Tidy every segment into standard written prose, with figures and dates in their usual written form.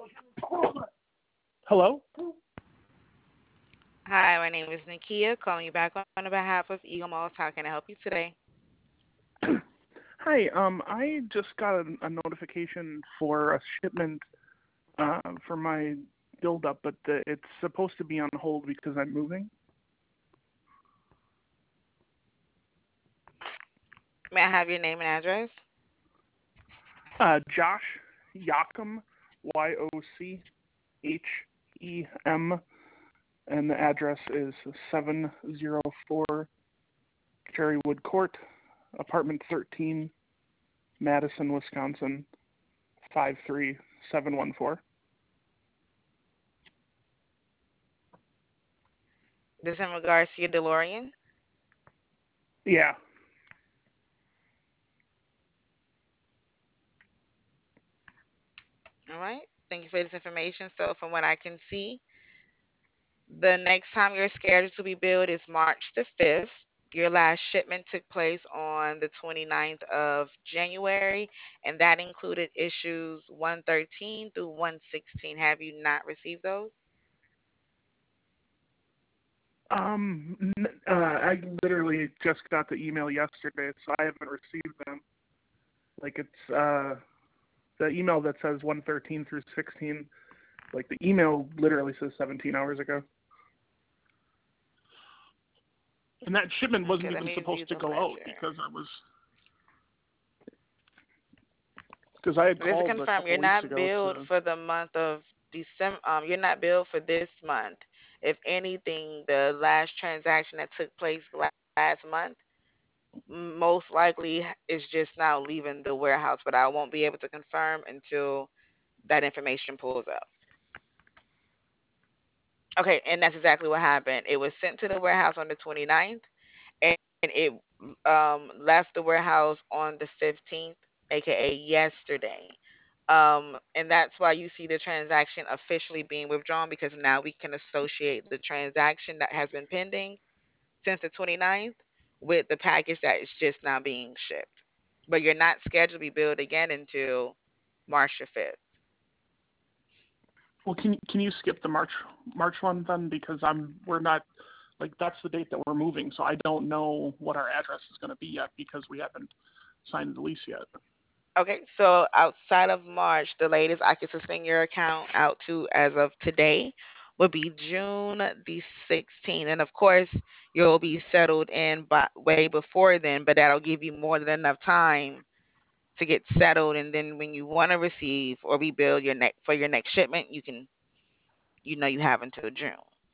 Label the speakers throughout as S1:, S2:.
S1: Hello?
S2: Hi, my name is Nakia, calling you back on behalf of Eagle Malls. How can I help you today?
S1: Hi, I just got a notification for a shipment for my build-up, but it's supposed to be on hold because I'm moving.
S2: May I have your name and address?
S1: Josh Yochem, Yochem, and the address is 704 Cherrywood Court, apartment 13, Madison, Wisconsin, 53714.
S2: This in regards to your DeLorean.
S1: Yeah.
S2: All right. Thank you for this information. So, from what I can see, the next time you're scheduled to be billed is March the 5th. Your last shipment took place on the 29th of January, and that included issues 113 through 116. Have you not received those?
S1: I literally just got the email yesterday, so I haven't received them. Like it's the email that says 113 through 16. Like the email literally says 17 hours ago. And that shipment
S2: Okay,
S1: wasn't
S2: let
S1: even
S2: me view
S1: supposed to
S2: the
S1: go out
S2: ledger.
S1: because I had
S2: Just to
S1: called a
S2: confirm,
S1: couple
S2: you're
S1: weeks
S2: not
S1: ago
S2: billed
S1: to.
S2: for the month of December. You're not billed for this month. If anything, the last transaction that took place last month most likely is just now leaving the warehouse, but I won't be able to confirm until that information pulls up. Okay, and that's exactly what happened. It was sent to the warehouse on the 29th, and it left the warehouse on the 15th, aka yesterday. And that's why you see the transaction officially being withdrawn because now we can associate the transaction that has been pending since the 29th with the package that is just now being shipped. But you're not scheduled to be billed again until March the 5th.
S1: Well, can you skip the March one then because we're not like that's the date that we're moving, so I don't know what our address is going to be yet because we haven't signed the lease yet.
S2: Okay, so outside of March, the latest I can suspend your account out to as of today would be June the 16th. And of course, you'll be settled in by, way before then, but that'll give you more than enough time to get settled. And then when you want to receive or rebuild your next for your next shipment, you can, you have until June.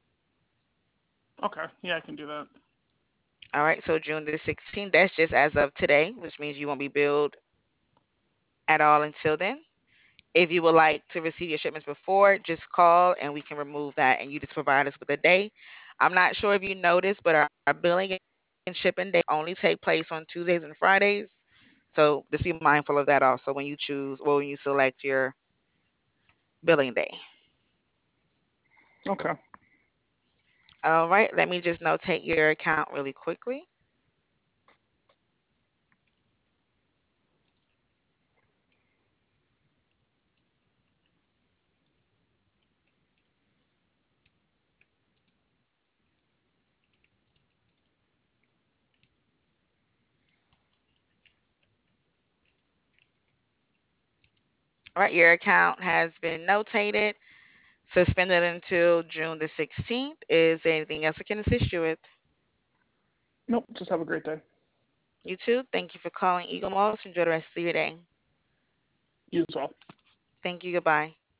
S1: Okay, yeah, I can do that.
S2: All right, so June the 16th, that's just as of today, which means you won't be billed at all until then. If you would like to receive your shipments before, just call and we can remove that and you just provide us with a day. I'm not sure if you noticed, but our billing and shipping days only take place on Tuesdays and Fridays. So just be mindful of that also when you choose or when you select your billing day.
S1: Okay.
S2: All right, let me just notate your account really quickly. All right, your account has been notated, suspended until June the 16th. Is there anything else I can assist you with?
S1: Nope. Just have a great day.
S2: You too. Thank you for calling Eagle Malls. Enjoy the rest of your day.
S1: You as well.
S2: Thank you. Goodbye.